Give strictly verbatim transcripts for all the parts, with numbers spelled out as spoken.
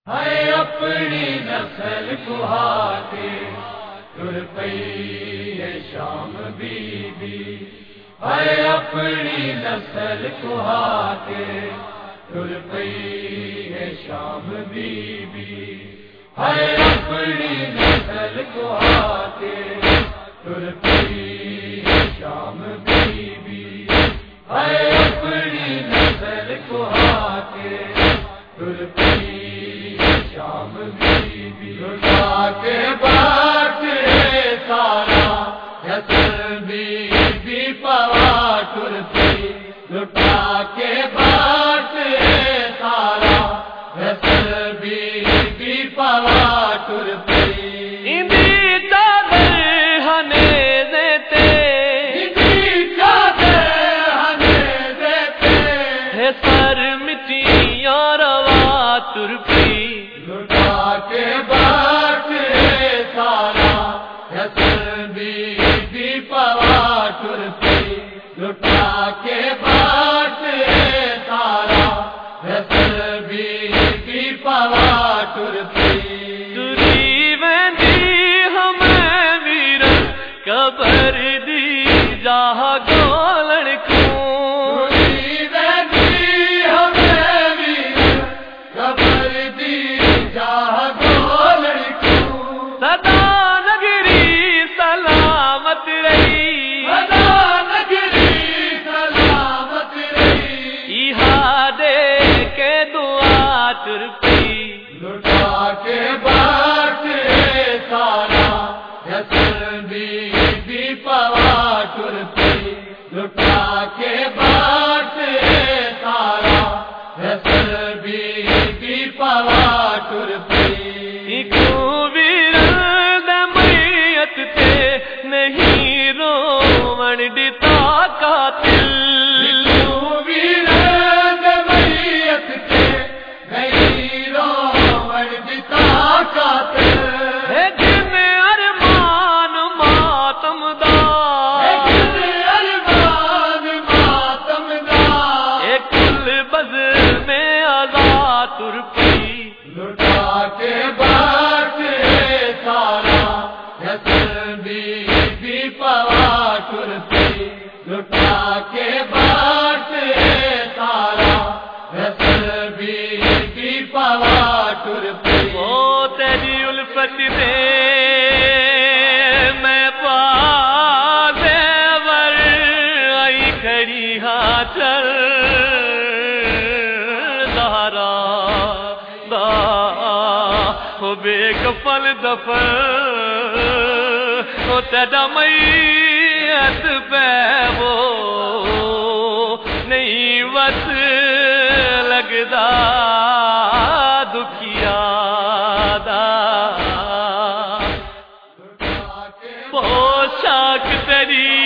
ہے اپنی نسل کو ہاتھے تر پئی ہے شام بی بی، ہے اپنی نسل کو ہاتھے تر پئی ہے شام بی بی، ہے اپنی نسل کو ہاتھے تر پئی ہے شام بی بی، ہے اپنی نسل کو ہاتھے تر پئی شام بی بی، لٹا کے بات ہے سارا یسر بی بی پوا تر پئی، لٹا کے بات ہے سارا یسر بی بی پوا تر پئی، اندی چادر ہنے دیتے، اندی چادر ہنے دیتے، ہے سر مٹیاں روا تر پئی، لٹا کے بات ہے سارا یسر بی بی پوا تر پئی، لٹا کے بات ہے سارا یسر بی بی پوا تر پئی، تری ویندی ہمیں ویرن قبر دی جاہ گولن کوں، تری ویندی ہمیں ویر قبر دی جاہ گولن کوں، سدا نگری سلامت رہی، خدا نگری سلامت رہی، ایہا دے کے دعا تر پئی، لٹا کے بات ہے سارا یسر بی بی پوا تر پئی، لٹا کے بات ہے سارا یسر بی بی پوا تر پئی، اکو ویرن دے میت تے نہیں روون ڈتا قاتل، ویران میت کے نہیں روون دتا قاتل، ہے جن ارمان ماتم دا، لیکن ارمان ماتم دا، اے کل بزر میں آزاد تر پئی، لٹا کے بات ہے سارا یسر بی بی پوا تر پئی، لٹا کے بات ہے سارا یسر بی بی پوا تر پئی، وہ تیری الفت دے میں پا زیور آئی کھڑی ہاں چل زہرا دا ہو بے کفن دفن ہو تیرا میت پہ وہ نہیں وس لگدا دکھیا دا، پوشاک تیری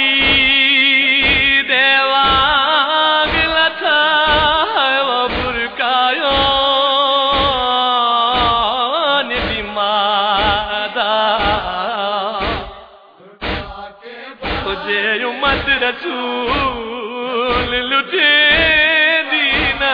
دیوانگ لتھا ہے وہ برکایوں ندی مادا، تجھے امت رسول لٹے دینا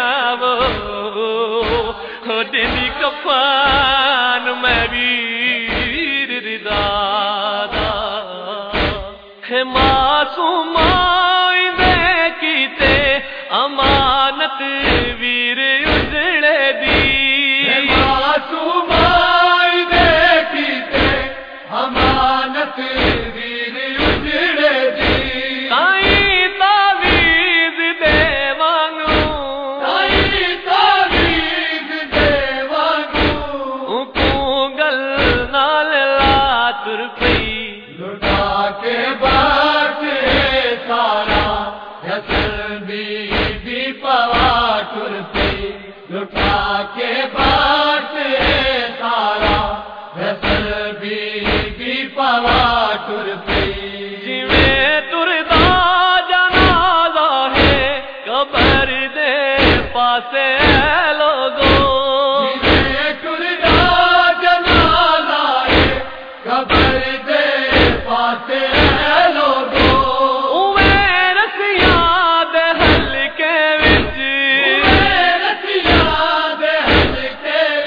وہ دینی کفان میں ویر دادا، ہے معصوم آئندے کیتے امانت ویر اجڑے دی، معصوم آئندے کیتے امانت ویر اجڑے دی، تائیں تعویذ دے وانگوں، تائیں تعویذ دے وانگوں، اکوں گل نال لا تر پئی، لٹا کے بات ہے سارا یسر بی بی پوا تر پئی، لٹا کے بات ہے سارا یسر بی بی پوا تر پئی، جویں تردا جنازہ ہے قبر دے پاسے لوگوں، جویں تردا جنازہ ہے قبر دے پاسے لوگوں، اویں رسیاں دے حلقے وچ، اویں رسیاں دے حلقے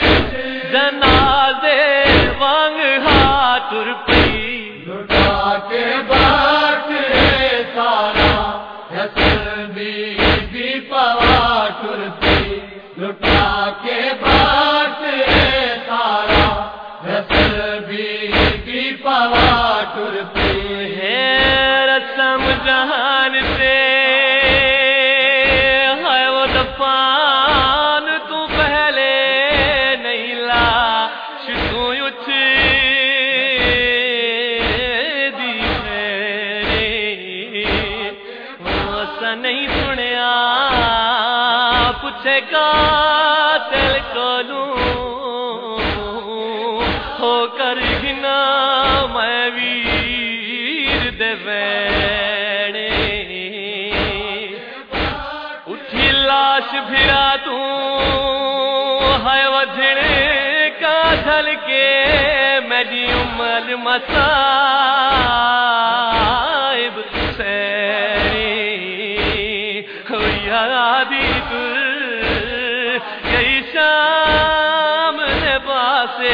لٹا کے بات سارا رسل بھی پوا ٹر پی ہے رسم جہان سے ہے وہ دفان تو پہلے نہیں لا شکو اٹھ دی ہے وہ نہیں سنیا پوچھے قاتل کو لوں ہو کر گنا میں ویر دے ویڑے اٹھی لاش پھرا تو ہے وجھڑے کا جھل کے میری عمر مسائب سیری ہو یادی تر یہی شام نے پاسے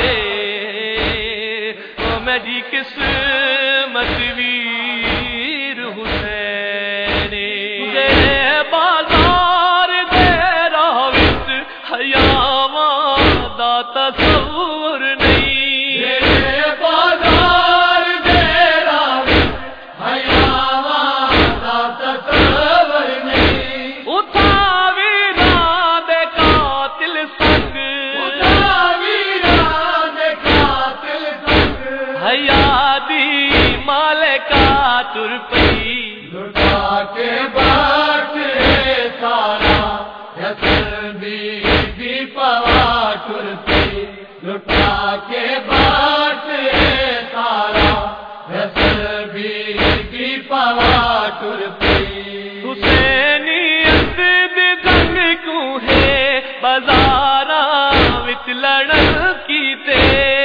وہ میری قسمت ویر حسین دے بازار دے راوت حیاواں دا تصور نہیں میرے بازار دے راوت حیاواں دا تصور نہیں اٹھا ویراں دے قاتل سنگ اٹھا ویراں دے قاتل سنگ حیادی مالکا تر پئی لٹا کے بات سارا رسل بھی پوا ٹر پی لٹا کے بات سارا رسل بھی پوا ٹر پی حسینیت دی جنگ کو ہے بازاراں وچ لڑن کیتے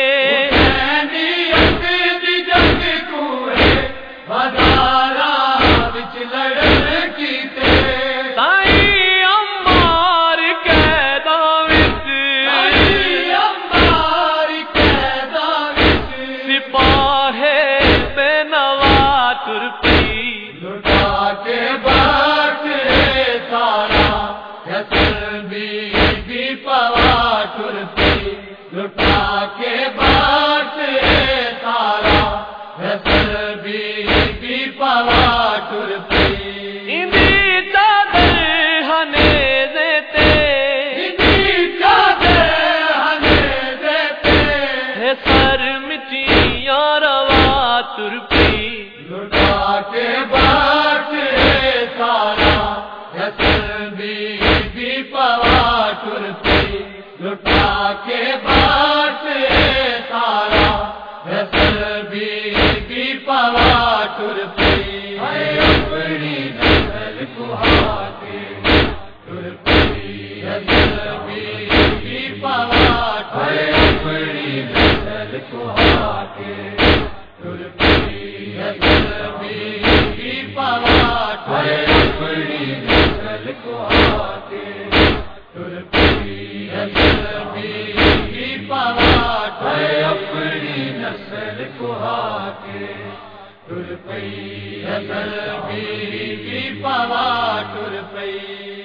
حسینیت دی جنگ کو ہے بازاراں وچ لڑن کیتے تائیں عمار قیداں وچ آئی امبار قیداں وچ سپاہے بے نوا تر پئی لٹا کے بات سارا رسل بھی پوا ٹر پی لٹا کے بات سارا رسل بھی پوا ٹر پی اندی چادر ہنیزے تے اتنی چادر ہمیں دیتے ہے سر مٹیاں روا تر پئی لٹا کے بات سارا رسل بھی پوا ٹر پی لٹا کے بات سارا رسل بھی پوا ٹر پی اپنی نسل کو ہاتے ٹر پی رسل بھی پوا ٹر اپنی نسل کو ہاتے ٹر پی رسل بھی پوا ٹر اپنی نسل کو ہاتے ٹر پی رسل بھی پوا ٹر اپنی نسل کو ہاتے ٹر پی رسل بھی پوا ٹر پی